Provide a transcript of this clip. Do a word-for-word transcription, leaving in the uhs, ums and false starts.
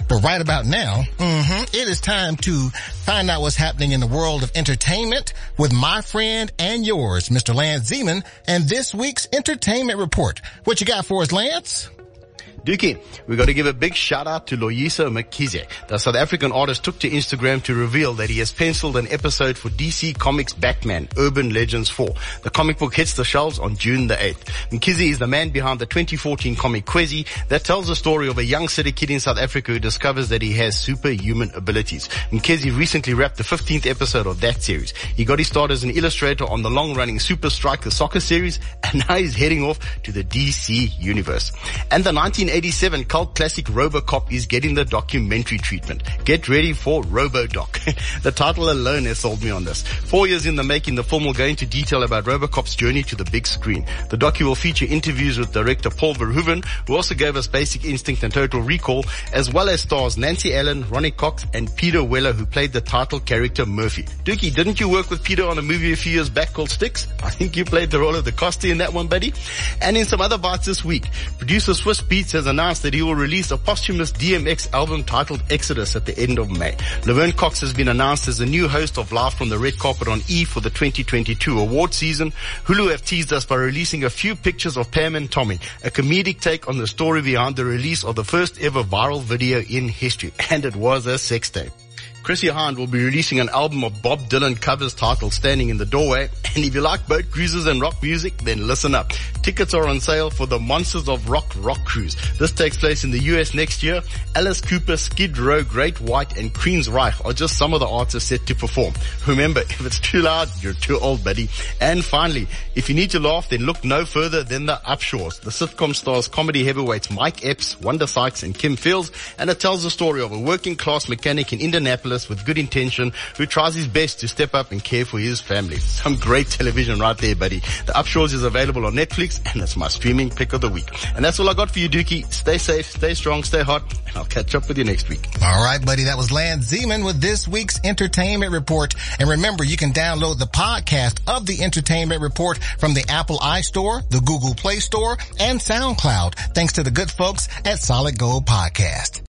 But right about now, mm-hmm, it is time to find out what's happening in the world of entertainment with my friend and yours, Mister Lance Zeman, and this week's Entertainment Report. What you got for us, Lance? Dookie, we got to give a big shout out to Loyiso Mkhize. The South African artist took to Instagram to reveal that he has penciled an episode for D C Comics Batman Urban Legends four. The comic book hits the shelves on June the eighth. Mkhize is the man behind the twenty fourteen comic Kwezi that tells the story of a young city kid in South Africa who discovers that he has superhuman abilities. Mkhize recently wrapped the fifteenth episode of that series. He got his start as an illustrator on the long-running Super Strike, the soccer series, and now he's heading off to the D C universe. And the nineteen eighty-seven cult classic RoboCop is getting the documentary treatment. Get ready for RoboDoc. The title alone has sold me on this. Four years in the making, the film will go into detail about RoboCop's journey to the big screen. The docu will feature interviews with director Paul Verhoeven, who also gave us Basic Instinct and Total Recall, as well as stars Nancy Allen, Ronnie Cox, and Peter Weller, who played the title character Murphy. Dookie, didn't you work with Peter on a movie a few years back called Sticks? I think you played the role of the Costa in that one, buddy. And in some other bites this week, producer Swiss Beats has announced that he will release a posthumous D M X album titled Exodus at the end of May. Laverne Cox has been announced as the new host of Live from the Red Carpet on E! For the twenty twenty-two award season. Hulu have teased us by releasing a few pictures of Pam and Tommy, a comedic take on the story behind the release of the first ever viral video in history. And it was a sex tape. Chrissy Hind will be releasing an album of Bob Dylan covers titled Standing in the Doorway. And if you like boat cruises and rock music, then listen up. Tickets are on sale for the Monsters of Rock Rock Cruise. This takes place in the U S next year. Alice Cooper, Skid Row, Great White, and Queensryche are just some of the artists set to perform. Remember, if it's too loud, you're too old, buddy. And finally, if you need to laugh, then look no further than The Upshores. The sitcom stars comedy heavyweights Mike Epps, Wanda Sykes, and Kim Fields, and it tells the story of a working class mechanic in Indianapolis with good intention who tries his best to step up and care for his family. Some great television right there, buddy. The Upshores is available on Netflix, and it's my streaming pick of the week. And that's all I got for you, Dookie. Stay safe, stay strong, stay hot, and I'll catch up with you next week. All right, buddy. That was Lance Zeman with this week's Entertainment Report. And remember, you can download the podcast of the Entertainment Report from the Apple iStore, the Google Play Store, and SoundCloud, thanks to the good folks at Solid Gold Podcast.